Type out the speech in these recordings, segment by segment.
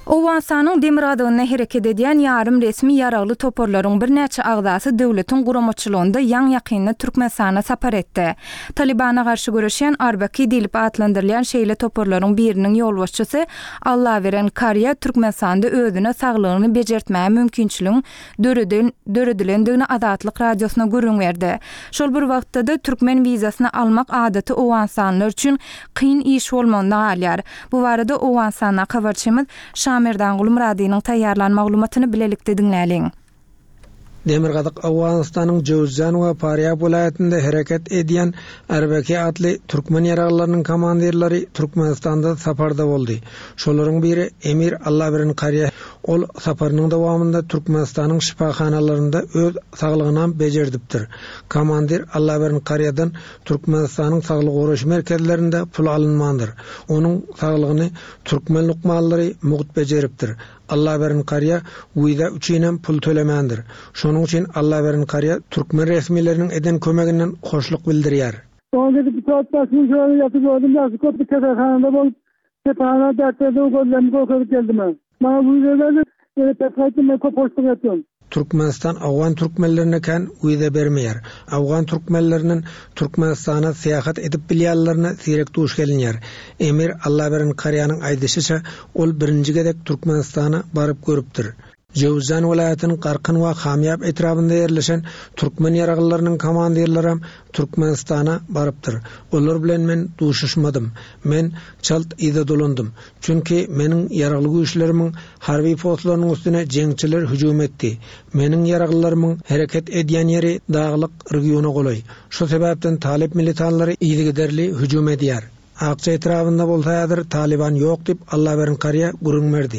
Owensanyň Demiradagyna hereket edýän ýarym resmi ýaragly toporlaryň bir näçe agzasy döwletiň guramaçylygynda ýaň ýakynly Türkmenistana sapar etdi. Talibana garşy görüşen Arbaki dilip atlandyrylýan şeýle toporlaryň biriniň ýolbaşçysy Allahveren Karya Türkmenistanda özüne saglygyny bejertmäge mümkinçiligiň döredilendigini Azatlyk radiosyna görüň berdi. Şol bir wagtda türkmen wizasyny almak adaty Owensanlar üçin kyn iş bolmanda galýar. Bu barada Owensana habarçymyz Şamerdan Gulmuradynyň taýýarlan maglumatyny bilelikde dinläliň. Demirgazyk Awganystanyň Jowzjan we Faryab vilayatynda hereket edýän Arbaki adly türkmen ýaraglarynyň komandirleri Türkmenistanda saparda boldy. Şolaryň biri Emir Allahveren Karya. Ol saparynyň dowamında Türkmenistanyň şifahanalaryna öz saglygyny bejerdipdir. Komandir Allahveren Karyadan Türkmenistanyň saglyk goraş merkezlerinde pul alynmandyr. Onuň saglygyny türkmen lukmallary mugt bejeripdir. Allahveren Karya uyda üçinem pul tölemendir. Şonuň üçin Allahveren Karya türkmen resmileriniň eden kömeginden hoşluk bildirýär. Onda bir saat başyny şöyle ýatyp gördüm, näçe köp bir kefahanada bolup, kefahana dertlerde gözlerimi gökerip geldim. Bana bu ýerde pekaytym köp hoşluk etdim. Türkmenistan Awgan türkmenlerine kan uyda bermeýär. Awgan türkmenleriniň Türkmenistana seýahat edip bilýärlerini sirek duş gelinýär. Emir Allahveren Karyanyň aýdysýça ol birinji gedek Türkmenistana baryp görüpdir. Jowzjan vilayatynyň Qarqyn we Hamyab etrafynda ýerleşen türkmen ýaraglarynyň komandirleri Türkmenistana barypdyr. Olar bilen men duşuşmadym. Men çalt ýa dolandym. Çünki meniň ýaragly güýçlerimiň harby postlarynyň üstüne jeňçiler hüjum etdi. Meniň ýaraglarymyň hereket edýän ýeri daglyk regiona golay. Şu sebäpden talip militanlary ýygyderli hüjum edýär. Akça etrafynda bolsaýadyr Taliban ýok dip Allahveren Karya gurun berdi.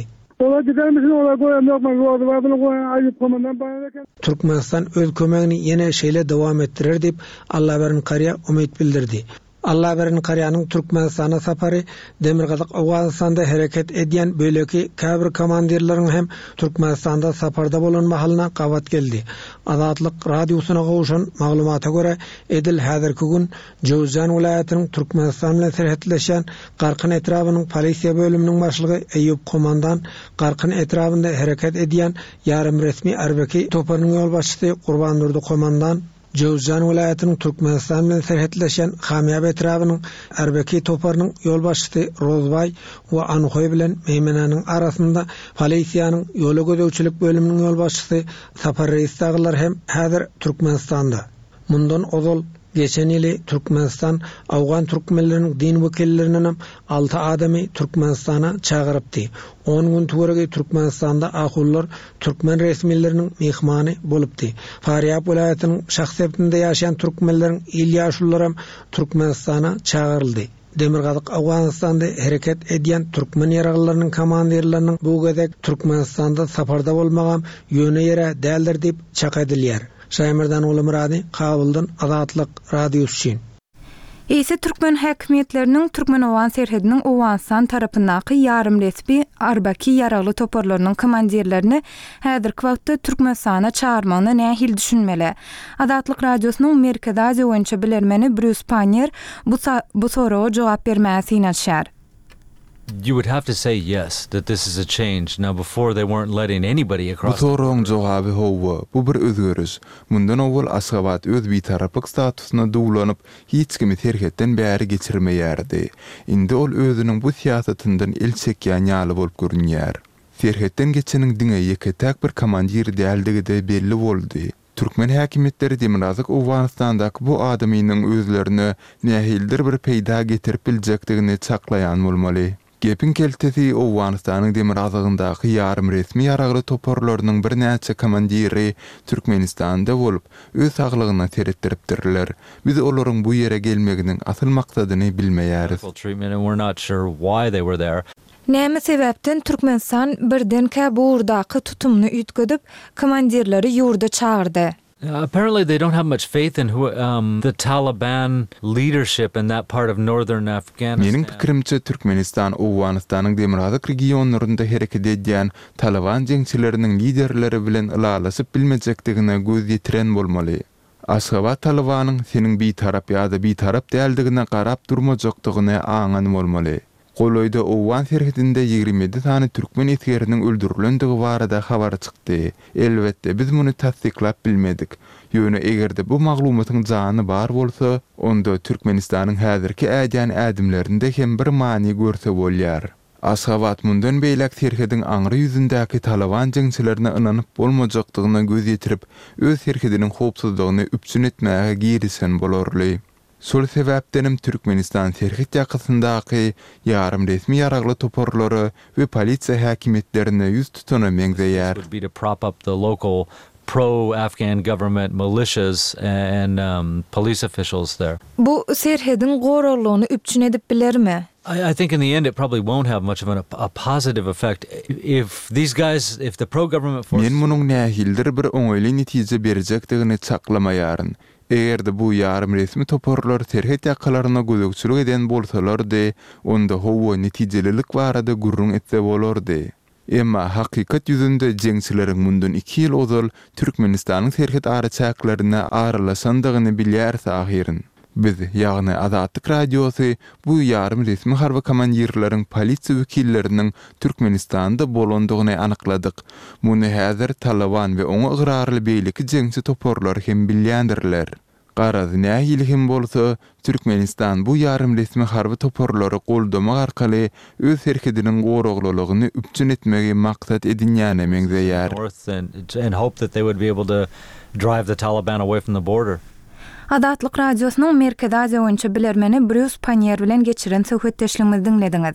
Türkmenistan öz kömegini ýene şeýle dowam etdirer dip Allahveren Karya umyt bildirdi. Allahveren Karyanyň Türkmenistana sapary Demirgazyk Awganystanda hereket edýän böleki käbir komandirleriň hem Türkmenistanda saparda bolan mahalyna gawat geldi. Azatlyk radiosyna gowuşan maglumata görä edil häzirki gün Jowzjan vilayatynyň Türkmenistan bilen serhetleşen Qarqyn etrabynyň polisiýa bölüminiň başlygy Eýüp Komandan Qarqyn etrafynda hereket edýän ýarym resmi Arbaki toparynyň ýolbaşçysy Gurbandurdy Komandan Jowzjan vilayatynyň Türkmenistan bilen serhetleşen Hamyab etrabynyň Arbaki toparynyň ýolbaşçysy Rozbay we Anyhoy bilen Meýmenanyň arasynda polisiýanyň ýola gödäwçilik bölüminiň ýolbaşçysy Sapar Reis daglar hem häzir Türkmenistanda. Mundan ozal geçen ýyly Türkmenistan Awgan türkmenleriniň din wekillerinden 6 adamy Türkmenistana çagyrypdy. 10 gün töweregi Türkmenistanda ahullar türkmen resmileriniň mehmany bolupdy. Faryab vilayatynyň şahsiyetinde ýaşaýan türkmenleriň il ýaşullarym Türkmenistana çagyryldy. Demirgazyk Awganystanda hereket edýän türkmen ýaraglarynyň komandirleriniň bu gedek Türkmenistanda saparda bolmagam ýöne ýere däldir dip çak edilýär. Şamerdan Gulmurady, Kabuldan Azatlyk radiosu. Ýa-da türkmen häkimetleriniň Türkmen Owan serhediniň Owanstan tarapyndaky ýarym resmi Arbaki ýaragly toporlarynyň komandirlerini häzirki wagtda Türkmenistana çağırmagyny nähil düşünmeli. Azatlyk radiosynyň Merkez Aziýa boýunça bilermeni Bruce Panier bu soraga jogap bermäsi ýa-da You would have to say yes, that this is a change. Now, before they weren't letting anybody across. Bu soruň jogaby howa, bu bir özgörüş. Mundan owul Aşgabat öz bitaraplyk statusuna dowlanyp, hiç kimi terhetden bäri geçirmeýärdi. Indi ol özüniň bu siýasatyndan el çekýän ýaly bolup görünýär. Terhetden geçeniň diňe ýeketäk bir komandir däldigi de belli boldy. Türkmen häkimetleri Demirgazyk Awganystandaky bu adamynyň özlerini nähildir bir peýda getirip biljekdigini çaklaýan bolmaly. Gepin keltesi Awganystanyň Demirgazygyndaky ýarym resmi ýaragly toporlarynyň bir näçe komandiri Türkmenistanda bolup, öz saglygyna teretdiripdirler. Biz olaryň bu ýere gelmeginiň asyl maksadyny bilmeýäris. Näme sebäpden Türkmenistan birden bu urdaky tutumny üýtgedip komandirleri ýurda çağırdy? Apparently they don't have much faith in the Taliban leadership in that part of northern Afghanistan. Meniň pikirimçe Türkmenistan Awganystanyň Demirgazyk regionlarynda hereket edýän Taliban jeňçileriniň liderleri bilen ylalasyp bilmejekdigine göz ýetiren bolmaly. Aşgabat Talibanyň seniň bir tarap ýa-da bir tarap däldigine garap durmajakdygyny aňan bolmaly. Goloyda Owan serhetinde 27 tane türkmen etgeriniň öldürilendigi barada habar çykdy. Elbetde biz muny tasdiklap bilmedik. Ýöne egerde bu maglumatyň jany bar bolsa, onda Türkmenistanyň häzirki ädýän ädimlerinde hem bir many görse bolýar. Aşgabat mundan beýlek serhediň aňry ýüzündäki Taliban jeňçilerine ynanyp bolmajakdygyna göz ýetirip, öz serhediniň howpsuzlygyny üpsün etmäge girisen bolarly. Şol sebäpdenim Türkmenistan serhet ýakysyndaky ýarym resmi ýaragly toporlary we polisiýa häkimetlerine ýüz tutana meňzeýär. Would be to prop up the local pro-Afghan government militias and police officials there. Bu serhedin goraglygyny üpçün edip bilermi? I think in the end it probably won't have much of a positive effect if the pro-government forces... Men munuň nähildir bir oňaýly netije berjekdigini çaklamaýaryn. Egerde bu ýarym resmi toporlar serhet ýakalaryna gözükçülük eden bolsalardy, onda howa netijelilik barada gurrun etse bolardy. Emma hakikat yüzünde jeňçileriň mundan 2 ýyl ozal Türkmenistanyň serhet araçaklaryna aralaşandygyny bilýärse ahyryň. Biz, ýagny Azatlyk radiosy, bu ýarym resmi harby komandirleriň polisiýa wekilleriniň Türkmenistanda bolandygyny anykladyk. Muny häzir Taliban we oňa ygyrarly beýleki jeňçi toporlar hem bilýändirler. Garaz nähili hem bolsa, Türkmenistan bu ýarym resmi harby toporlary goldamak arkaly öz serkediniň goraglylygyny üpçün etmegi maksat edinýäne meňzeýär. And hope that they would be able to drive the Taliban away from the border. Azatlyk radiosynyň Merkez Aziýa boýunça bilermeni Bruce Panier bilen geçiren söhbetdeşligimizi dinlediňiz.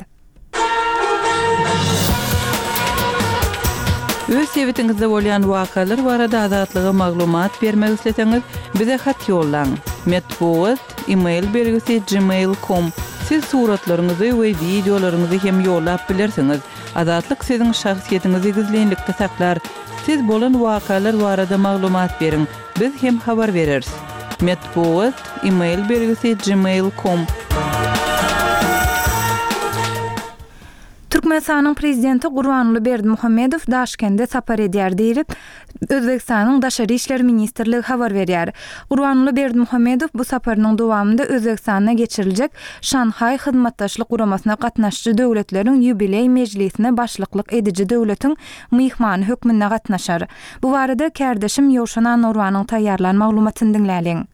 Öz sewitingizde bolýan wakalar barada azatlyga maglumat bermek isleseňiz, bize hat ýollaň. Metbuat, email belgisi gmail.com. Siz suratlaryňyzy we videolaryňyzy hem ýollap bilersiňiz. Azatlyk siziň şahsiýetiniňizi gizlenlikde saklar. Siz bolan wakalar barada maglumat beriň. Biz hem habar bereriz. Metbuat, email belgisi gmail.com. Türkmenistanyň prezidenti Gurbanuly Berdimuhammedow Daşkende sapar edýär diýilip, Özbekistanyň Daşary işler ministrligi habar berýär. Gurbanuly Berdimuhammedow bu saparynyň dowamında Özbekistana geçiriljek Şanhay hyzmatdaşlyk guramasyna gatnaşjy döwletleriň ýubiley mejlisine başlyklyk edici döwletiň myhmany hökmünde gatnaşar. Bu barada kärdeşim Ýowşan Nurwanyň taýýarlan maglumatyny dinläliň.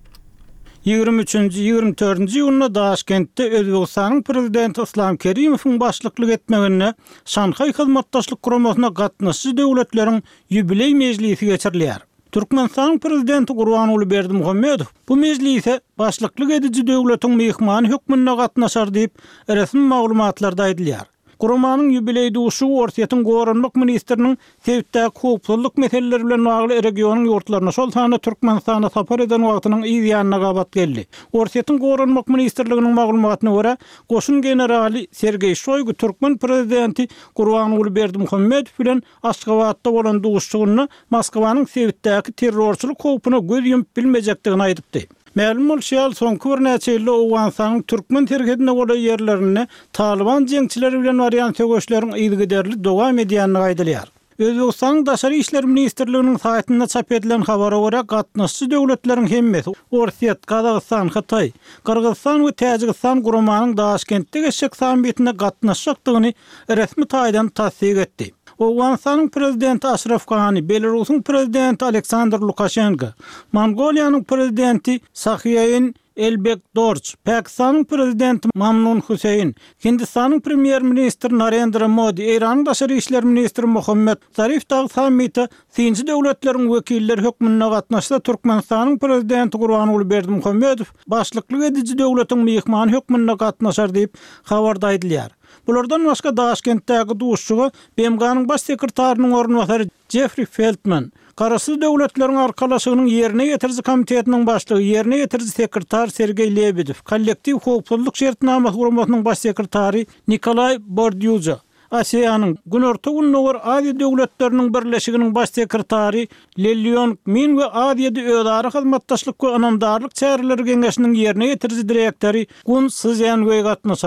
23-24 ýylyna Daşkentde Özbegistanyň prezidenti Islam Kerimowyň başlyklyk etmegine Şanhay hyzmatdaşlyk guramasyna gatnaşjy döwletleriň ýubiley mejlisi geçirilýär. Türkmenistanyň prezidenti Gurbanuly Berdimuhammedow bu mejlise başlyklyk edici döwletiň myhmany hökmünde gatnaşar diýip resmi maglumatlarda aýdylýar. Guramanyň ýubiley duşy Orsiýetiň Goranlyk ministriniň Sewitdäki howpsuzlyk meseleleri bilen bagly regionyň ýurtlaryna şol sany Türkmenistana sapar eden wagtynyň ýygyanyna gabat geldi. Orsiýetiň Goranlyk ministrliginiň maglumatyna görä, goşun generali Sergey Shoygu Türkmen prezidenti Gurbanuly Berdimuhammedow bilen Aşgabatda bolan duşygyny Moskwanyň Sewitdäki terrorçylyk howpuna göz ýumyp bilmejekdigini aýdypdy. Ma'lum bolýar, soňky bir näçe ýylda Owgansanyň türkmen terkedine bolan ýerlerini Taliban jeňçileri bilen barýan tögeşleriň ýygyderli dowam edýänini aýdylýar. Özbekistanyň Daşary işler ministrliginiň saýtynda çap edilen habara görä, gatnaşjy döwletleriň hemmesi Orsiýet, Kazakystan, Hatay, Kyrgyzstan we Täjikistan guramanyň Daşkentde geçek sammitine gatnaşjakdygyny resmi taýdan tasdik etdi. Owgansanyň prezidenti Ashraf Ghani, Belarusyň prezidenti Aleksandr Lukashenko, Mongoliýanyň prezidenti Sahyýin Elbekdorj, Pakistanyň prezidenti Mamnun Husayn, Hindistanyň premier ministri Narendra Modi, Iranyň Daşary işler ministri Mohammed Zarif da sammita synçy döwletleriň wekilleri hökmünde gatnaşsa Türkmenistanyň prezidenti Gurbanuly Berdimuhammedow başlyklyk edici döwletiň myhmany hökmünde gatnaşar diýip habarda aýdylýar. Bulardan başga Daşkentdäki duşçuga BMG'nyň baş sekretarinyň ornwasary Jeffrey Feldman, Kararsız döwletleriň arkalaşygynyň ýerine ýetirji komitetiniň başlygy, ýerine ýetirji sekretar Sergey Lebedew, kollektiv howpsuzlyk şertnamasy guramasynyň baş sekretary Nikolay Bordyuja, ASEAN'yň Günorta Unnowar Aziýa döwletleriniň birleşiginiň baş sekretary Lelyon Min we Aziýada özara hyzmatdaşlyk we anamdarlyk çäreleri geňeşiniň ýerine ýetirji direktori Gun Szyan we gatnaşar.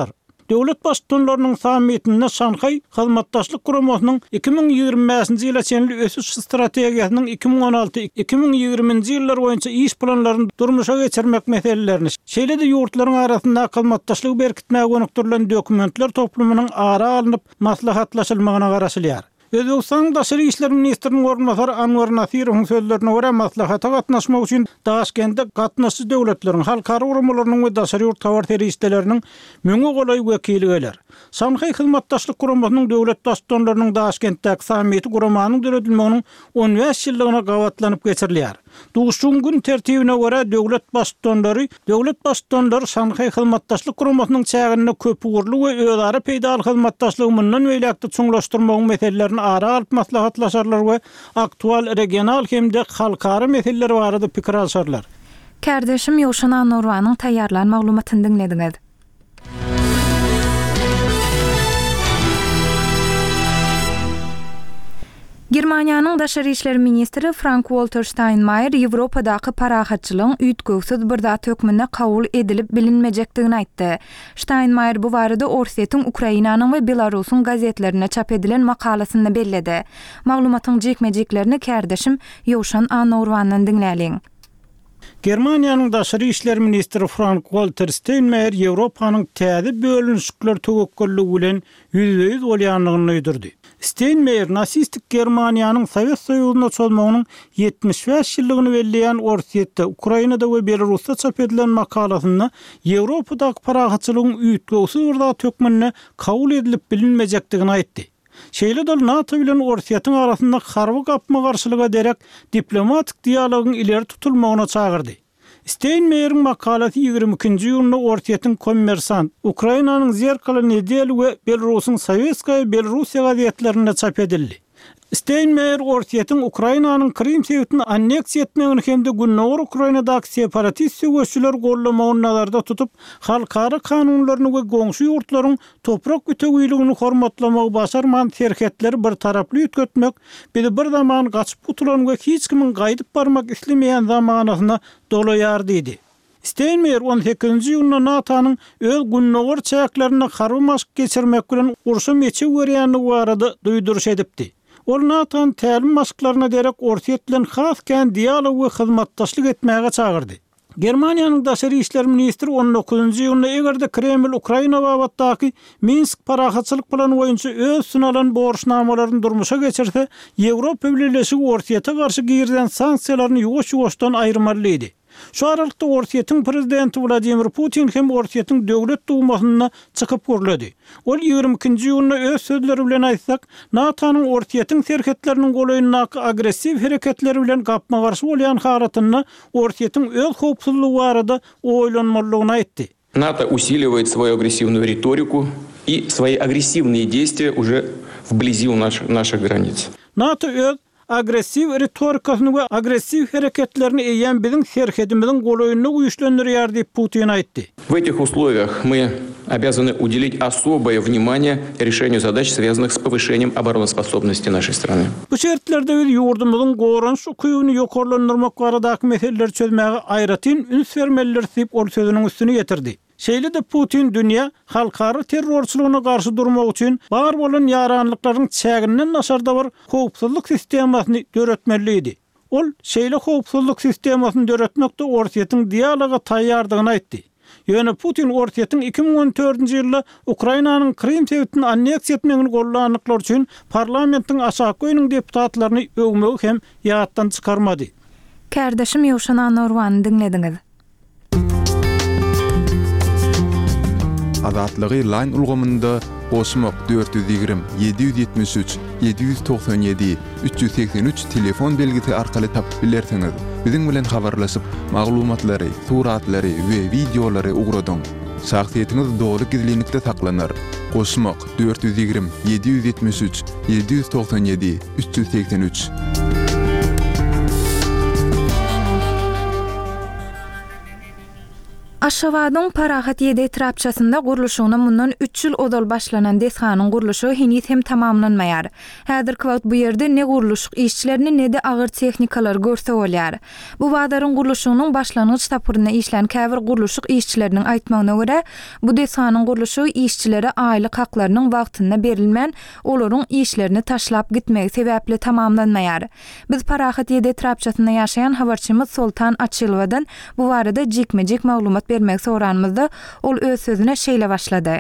Döwlet başçylarynyň sammitinde Şanxay Hyzmatdaşlyk Guramasynyň 2025-nji ýyla çenli ösüş strategiýasynyň 2016-2020-nji ýyllar boýunça iş planlaryny durmuşa geçirmek meselelerini, şeýle-de ýurtlaryň arasynda hyzmatdaşlygy berkitmäge gönükdirilen dokumentler toplumynyň ara alınıp maslahatlaşylmagyna garaşylýar. Özbekistan Daşary işler ministriniň ornbasary Anwar Nasirowyň sözlerine görä maslahata gatnaşmak üçin Daşkentde gatnaşçy döwletleriň, halkara guramalarynyň we daşary ýurt tawar teristleriniň müňe golay wekili geler. Şanxay Hyzmatdaşlyk Guramasynyň döwlet başçylarynyň Daşkentdäki sammiti guramanyň döredilmeginiň 15 ýyllygyna gawatlanyp geçirilýär. Duşun gün tertibine göre döwlet başçylary Şanxay Hyzmatdaşlyk Guramasynyň çägine köp uğurlu we özara peýdaly hyzmatdaşlygy mundan beýlekde çuňlaşdyrmagyň meselelerini ara alyp maslahatlaşarlar we aktual regional hemde halkara meseleler barada pikir alşarlar. Kardeşim Ýowşan Anurwanyň taýýarlan maglumatyny dinlediňiz. Germaniýanyň Daşary işleri ministri Frank-Walter Steinmeier Ýewropadaky parahatçylygyň üýtgöwsiz bir zat hökmüne kabul edilip bilinmejekdigini aýtdy. Steinmeier bu barada Orsetýň, Ukrainanyň we Belarusyň gazetlerine çap edilen makalasynda belledi. Maglumatyň jekmejeklerini kardeşim Ýowşan Anurwanyň dinläliň. Germaniýanyň Daşary işler ministri Frank-Walter Steinmeier Ýewropanyň täze bölünüşikler töwekkülligi bilen ýüzde-ýüz bolýanlygyny öýdürdi. Steinmeier nasistik Germaniýanyň Sowet Soýuzyna çolmagynyň 75 ýyllygyny belleýän Orsetýa, Ukrainada we Belarusda çap edilen makalasynda Ýewropadaky parahatçylygyň üýtgöwsiz bir zat hökmüne kabul edilip bilinmejekdigini aýtdy. Şeýle-de NATO bilen Orsetýaň arasynda harby gapma garşylyga derek diplomatik dialogyň ileri tutulmagyna çagyrdy. Steinmeier'in makalati 22-nji ýylyny Orsetýaň Kommersant, Ukrainanyň Zerkala Nedel we Belarusyň Sovetskaya Belarusiýa gazetlerinde çap edildi. Steinmeier Orsetýaň Ukrainanyň Krim sewtini anneksiýa etmegini hemde Günnäwr Ukrainadaky separatist söwüşçüler gollamagyny nazarda tutup, halkara kanunlaryny we goňşy ýurtlaryň toprak bütünligini hormatlamagy başarman serhetleri bir taraply ýetmek, bir zaman gaçyp gutulan we hiç kimin gaýdyp barmak islemeýän zamanasyna dolaýar diýdi. Steinmeier 18-nji ýylyna NATO'nyň öz Günnäwr çäklerini harby maşk geçirmek bilen urşa meçe görýänligi barada duýduruş edipdi. Ol NATO'nun tälim maşklaryna derek Orsetýa bilen hasken dialog we hyzmatdaşlyk etmäge çagyrdy. Germaniýanyň Daşary işler ministri 19-njy ýylyna egerde Kreml Ukraina babatdaky Minsk parahatçylyk plany boýunça öz sunalan borçnamalaryny durmuşa geçirse, Ýewropa Birleşigi Orsetýa garşy girden sanksiýalaryny ýuwaş-ýuwaşdan aýyrmaly idi. Şu aralykda Orsetýaň prezidenti Vladimir Putin hem Orsetýaň döwlet dumasyna çykyp görledi. Ol 22-nji ýylyna öz sözleri bilen aýtsak, NATO'nyň Orsetýaň serhetleriniň golaýynyňky agressiw hereketleri bilen gapma garşy bolýan halatyny Orsetýaň öz howpsuzlygy barada oýlanmalygyny aýtdy. НАТО усиливает свою агрессивную риторику и свои агрессивные действия уже вблизи у наших границ. NATO öz agressiv retorikasyny we agressiv hereketlerini eýen biziň serhedimizin golaýynyny güýçlendirýär diýip Putin aýtdy. В этих условиях мы обязаны уделить особое внимание решению задач, связанных с повышением обороноспособности нашей страны. Bu şertlerde biz ýurdumyzyň goranç ukybyny ýokarlandyrmak baradaky meseleleri çözmäge aýratyn üns bermeliler diýip ol sözüniň üstüne getirdi. Şeýle-de Putin dünýä halkara terrorçylygyna garşy durmak üçin bar bolan ýaranlyklaryň çäginden naşarda bir howpsuzlyk sistemasyny döretmeli idi. Ol şeýle howpsuzlyk sistemasyny döretmekde Orsetýaň dialoga taýýardygyny aýtdy. Ýöne Putin Orsetýaň 2014-nji ýylda Ukrainanyň Krim sewtini anneksiýa etmegini gollanyklar üçin parlamentiň aşağı goýunyň deputatlaryny öwmegi hem ýatdan çykarmady. Kardeşim Ýowşan Anurwanyny dinlediňiz. Azatlygy line ulgamynda Osmok 420 773 797 383 telefon belgisi arkaly tapyp bilersiňiz. Biziň bilen habarlaşyp maglumatlary, suratlary we videolary ugradyň. Şahsiýetiniz dogry gizlilikde saklanır. Osmok 420 773 797 383. Aşgabatyň Parahat ýedi etrapçasynda gurulşygyna mundan 3 ýyl odal başlanan deshanyň gurulşy henüz hem tamamlanmaýar. Häzirki wagt bu ýerde ne gurulşyk işçilerini ne de agyr tehnikalar görse bolýar. Bu wagdaryň gurulşygynyň başlangyç tapyryna işlen käbir gurulşyk işçileriniň aýtmagyna görä, bu deshanyň gurulşy işçilere aýlyk haklarynyň wagtyna berilmän, olaryň işlerini taşlap gitmegi sebäpli tamamlanmaýar. Biz Parahat ýedi etrapçasynda ýaşaýan habarçymyz Sultan Açylwadan bu barada jekmejek maglumat bermek soranmyzda ol öz sözüne şeýle başlady.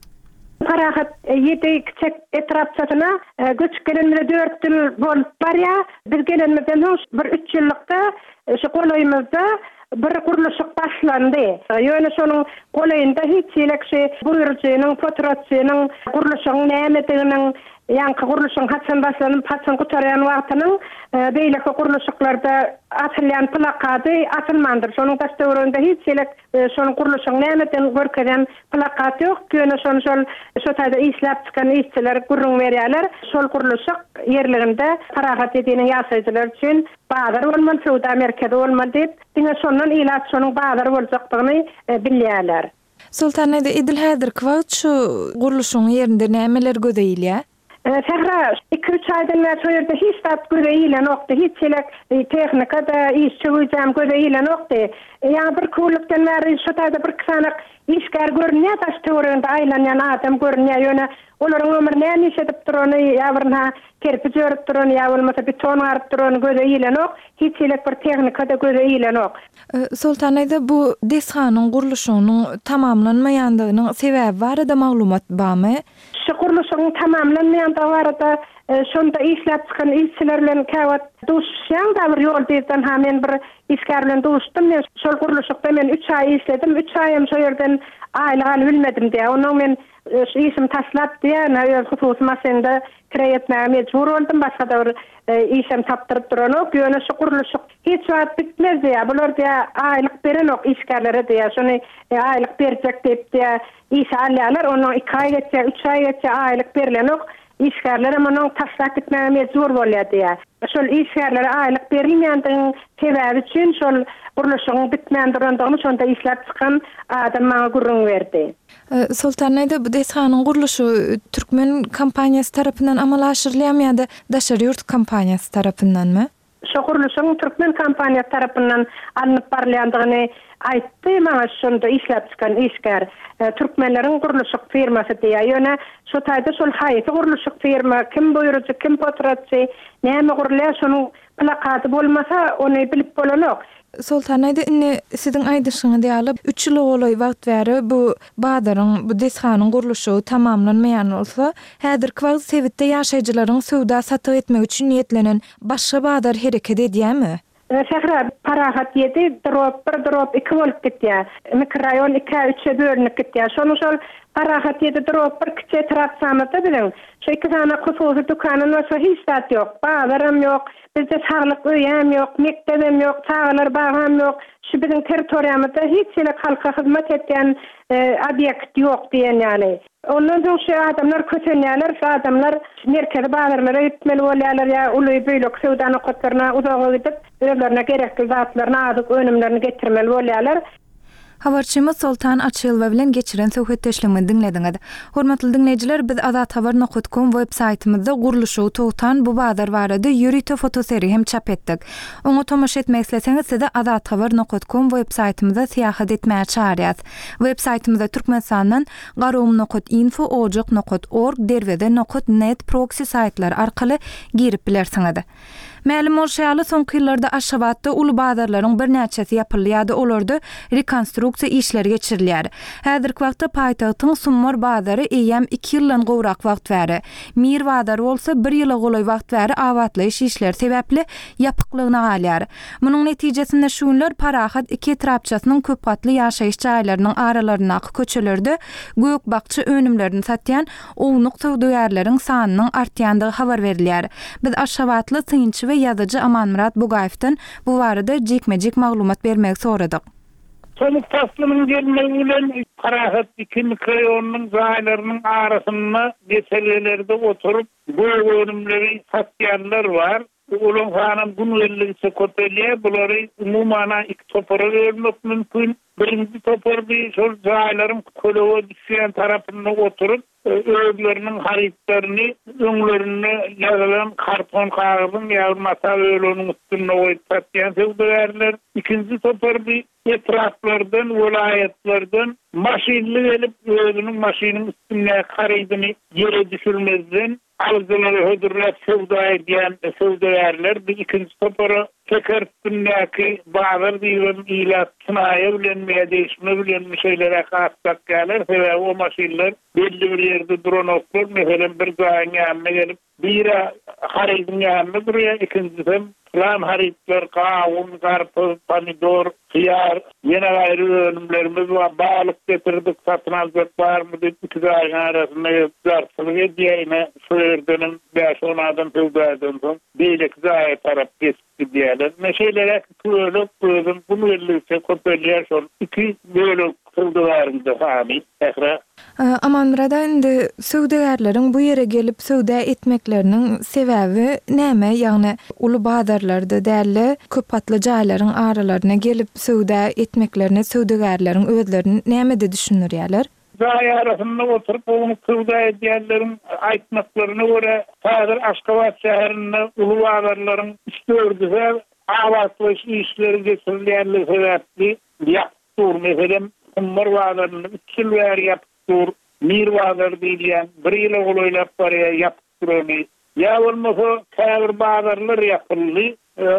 Parahat ýedi kiçik etrapçasyna göç gelenlere 4 ýyl bolup barýa. Biz gelenmizden bir 3 ýyllykda şu golaýymyzda bir gurulşyk başlandy. Ýöne şonuň golaýynda hiç ýelekşi buýruçynyň, potratçynyň, gurulşygyň nämetiniň ýa-da gurulşyň haçan başlanyp haçan gutarýan wagtynyň beýleki gurulşyklarda atylýan plakaty atylmandyr. Şonuň daşdöwründe hiç ýelek şonuň gurulşyň nämetini görkezýän plakat ýok. Ýöne şol taýda işläp çykan işçiler gurrun berýärler. Şol gurulşyk ýerlerinde Parahat ýediň ýaşaýjylar üçin bazar bolmaly, Suda merkezi bolmaly diýip, diňe şondan ilaç şonuň bazar boljakdygyny bilýärler. Sultan edil häzirki wagt şu gurulşyň ýerinde nämeler gözeýilýär? Sehra 2-3 aýdan beri şu ýerde hiç zat göreýilen okdy, hiç ýelek tehnikada işçi güýjäm göreýilen okdy. Ýa bir kulukdan beri şu taýda bir kısanak işgär görünýär, taş töwerinde aýlanýan adam görünýär. Ýöne olaryň ömrüne näçe edip durany, ýa-da kerpiç örüp durany, ýa bolmasa beton aryp durany göreýilen ok, hiç ýelek bir tehnikada göreýilen ok. Sultan aýda bu deshanyň gurulşynyň tamamlanmaýandygynyň sebäbi barada maglumat barmy? Şu gurulşygyň tamamlanmaýandygy barada şonda işläp çykan işçiler bilen käwat duşýan da bir ýol diýden ha men bir işgär bilen duşdum. Men şol gurulşykda men 3 aý işledim. 3 aýym şo ýerden aýlygy bilmedim diýe. Onuň men işim taşlap diýe, näýe hususy masenda kireýetmäge mejbur boldum. Başga da bir işim tapdyryp duran ok. Ýöne şu gurulşyk hiç wagt bitmez diýe. Bular diýe aýlyk beren ok işgärlere diýe. Şonu aýlyk berjek diýip diýe iş alýarlar. Onuň 2 aý geçe, 3 aý geçe aýlyk berilen ok. İşgärlere munyň taşlap gitmäge mejbur bolýar diýe. Şol işgärlere aýlyk berilmeýändigiň sebäbi üçin şol gurulşygyň bitmän durandygyny şonda işläp çykan adam maňa gurrun berdi. Sultan aýda bu deshanyň gurulşy Türkmen kompaniýasy tarapyndan amal aşyrylýarmy ýa-da daşary ýurt kompaniýasy tarapyndanmy? Şu gurulşyň Türkmen kompaniýasy tarapyndan alınıp barylýandygyny aýtdy. Maňa şonda işläp çykan işgär Türkmenleriň gurulşyk firmasy diýe. Ýöne şu taýda şol haýsy gurulşyk firma, kim buýruçy, kim potratçy, näme gurulýar şonuň plakaty bolmasa ony bilip bolanok. Sultan aýda indi siziň aýdyşyňy diýalip 3 ýyl golaý wagt bäri bu badaryň, bu deshanyň gurulşy tamamlanmaýan bolsa, häzirki wagt Sewitde ýaşaýjylaryň sowda satyk etmek üçin niýetlenen başga badar hereket edýärmi? Sehra Parahat ýedi drop 2 bolup gitýär. Mikroraýon 2-3 bölünip gitýär. Şonu şol Parahat ýedi drop bir kiçik trapsamda bilen. Şu 2 tane hususy dukanyň bolsa hiç zat ýok. Bazarym ýok, bizde saglyk öýem ýok, mektebim ýok, çağlar bagam ýok. Şu biziň territoriýamyzda hiç ýelek halka hyzmat etýän obyekt ýok diýen ýaly. Ondan soň şu adamlar köçenýärler, şu adamlar merkezi bazarlara gitmeli bolýarlar ýa uly beýlek sowda nokatlaryna uzaga gidip özlerine gerekli zatlaryny azyk önümlerini getirmeli bolýarlar. Habarçymyz Sultan Açylwa bilen geçiren söhbetdeşligimizi dinlediňiz. Hormatly dinleýijiler, biz azathabar.com websaytymyzda gurulşy togtan bu bazar barada ýürüýte fotoseri hem çap etdik. Oňa tomaşa etmek isleseňiz size azathabar.com websaytymyza syýahat etmäge çağırýas. Websaytymyzda türkmensanyň garum.info.org derwede.net proxy saytlar arkaly girip bilersiňiz. Mälim bolşaýaly soňky ýyllarda Aşgabatda uly bazarlaryň bir näçesi ýapylýardy, olarda rekonstruksiýa işleri geçirilýär. Häzirki wagtda paýtagtyň Summar bazary eýem 2 ýyldan gowrak wagt bäri. Mir bazary bolsa 1 ýyla golaý wagt bäri awatlaýyş işleri sebäpli ýapyklygyna galýar. Munyň netijesinde şu günler Parahat 2 etrapçasynyň köp gatly ýaşaýyş jaýlarynyň aralaryna köçelerde gök bakçy önümlerini satýan ownuq sowdagarlaryň sanynyň artýandygy habar berilýär. Biz Aşgabatly synçy we ýazyjy Amanmurat Bugaýewden bu barada jekmejek maglumat bermek soradyk. Sonuç taslymyň gelmegi bilen Parahat 2 mikroraýonynyň jaýlarynyň arasynda meselelerde oturup bu önümleri satýanlar bar. Ulan hanım bunu ellisi köpeliye bulary umumana iki topara vermek mümkün. Birinci topar bir şol zaylarım koloğa düşen tarafına oturup öğürlerinin haritlerini, öňlerini yazılan karton kağıdın yahut masa öğlünün üstüne koyup satyan sevdilerler. İkinci topar bir etraflardan, vilayetlerden maşinli gelip öğünün maşinin üstüne karaydını yere düşürmezden alıcıları hödürler sevda ediyen sevdilerler. Bir ikinci topara teker üstündeki bağlar diyelim ilat sınaya bilenmeye değişme bilen şeylere kastak gelir. Ve o maşinler belli bir yerde duran oklar. Mesela bir zahın yanına gelip bira haraydın yanına duruyor. İkincisi plan haritler, kavun, karpuz, pomidor, hıyar, yine ayrı önümlerimiz var. Balık getirdik, satın alacak var mı deyip iki zahın arasında zarsılık ediyene şu yerdenin 5-10 adım tövdüğünden sonra beylik zahı taraf geçti diyelim. Ne şeylere kıvırlık kıvırdım, bunu elliyse köpeliyer son iki bölük tövdüğlerinde fahmi, ekra. Aman burada indi söwdägerleriň bu ýere gelip söwdä etmekleriniň sebäbi näme? Ýagny uly bazarlarda däli köp atly jaýlaryň aralaryna gelip söwdä etmeklerini söwdägerleriň özlerini näme düşünürýärler? Jaý arasynda oturup onu söwdä edýärleriň aýtmaklaryna görä häzir Aşgabat şäherinde uly bazarlaryň işlördiler, awatly işleri geçirilýärligi sebäpli ýapdyr meselem umar bazarynda 2 ýyl bäri ýapdyr. Mir bazar diýilýän bir ýyl goýlap barýar ýapdyr. Ya bolmasa käbir bazarlar ýapyldy.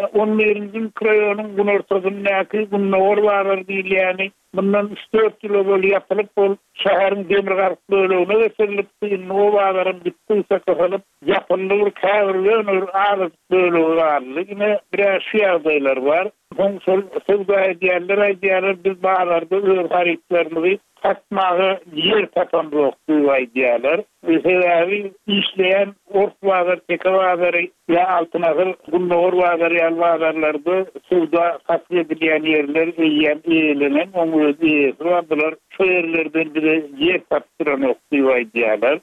11-nji kraýonyň gün ortasyndaky Gunnawar bazar diýilýäni bundan 3-4 ýyl bol ýapylyp bol şäheriň demir garp bölügine geçirilip o bazarın bitdiýse kasalyp ýapyldy käbir ýöner azyk bölügi barlygy. Ine bir şeýleler bar. Şol söwda edýärler biz bazarda öz haritlerini satmağı yer tapan yoktu diýerler. Sebebi işleyen ork bazar, teke bazarı ya altınahır, Gunnawar bazarı, ýal bazarlarda söwda satly edilýän yerler eýlenen, oňa öz eýesi bardylar. Şu yerlerden biri yer tapdyran yoktu diýerler.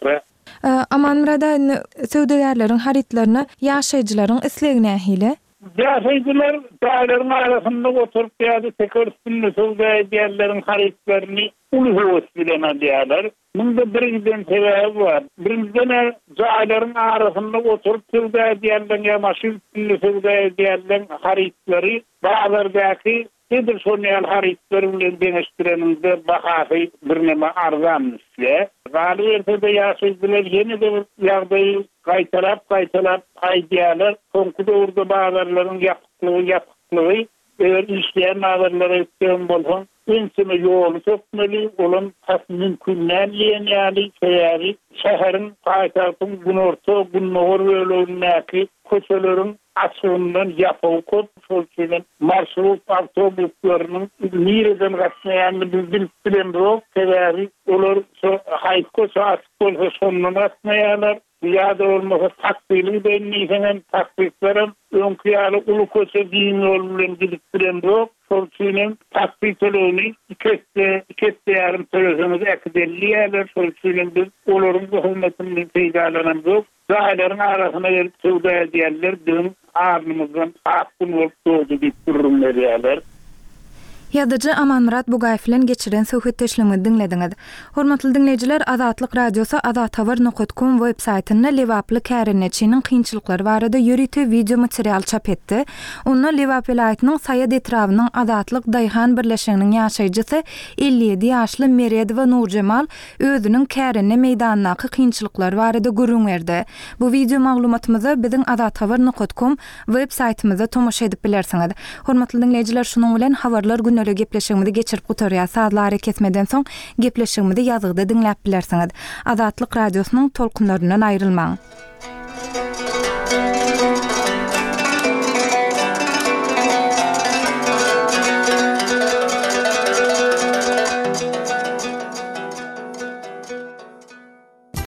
Aman burada söwdägerleriň haritlaryny ýaşaýjylaryň islegine hile. Ýaşaýjylar dağlaryň arasynda oturup ýa-da teker üstünde söwdä edýärleriň haritlaryny uly höwes bilen alýarlar. Munda birden sebäbi bar. Birinciden dağlaryň arasynda oturup söwdä edýärler ýa maşyn üstünde söwdä edýärler haritlary bazardaky Nedir soniyal haritleri bilen deňeşdireninde bahasy birneme arzan isle. Galy ertede ýaşaýjylar ýene de ýagdaýy gaýtalap aýdýarlar. Soňky döwürde bazarlaryň ýapyklygy işleyen bazarlara etken bolsa ensime ýoly çökmeli, olan mümkünlen ýene ýaly şäheriň paýtagtyň Gunnawar bölügindäki köçelerin açığından yapılıp şolçuyla marşrut avtobüslerinin nireden gasnayanını bilip bilen yok. Sebebi olur hayko açık olsa sonuna gasnayanlar. Ya da olmasa takdili benliğinen takdiklerim önkıyalı ulu koça din yolundan bilip bilen yok. Şolçuyla takdiklerini ikette yarım televizyonuz ekdelli yerler. Şolçuyla biz olurun bu hükümetinin peydalanan yok. Dağların arasına gelip söwdä edýärler, dün arnymyzdan aklym bolup doğdu diýip dururlar. Ýadyjy Amanmurat Bugaýew bilen geçiren söhbetdeşligimizi dinlediňiz. Hormatly dinleýijiler, Azatlyk radiosu azathabar.com websaýtyna Lewaply kärençiniň kynçylyklary barada ýörüte video material çap etdi. Onu Lewap vilayatynyň Saýad etrawynyň Azatlyk Daýhan birleşiginiň ýaşaýjysy 57 ýaşly Meredowa Nurjemal özüniň kärenne meýdanynaky kynçylyklary barada görüňerdi. Bu video maglumatymyzy biziň azathabar.com websaýtymyzda tomoşa edip bilersiňiz. Hormatly dinleýijiler, şunuň bilen habarlar günleri gepleşigimizi geçirip gutarýar. Saatlar kesmeden soň gepleşigimizi ýazgıda dinläp bilersiňiz. Azatlyk radiosynyň tolkunlaryndan aýrylmaň.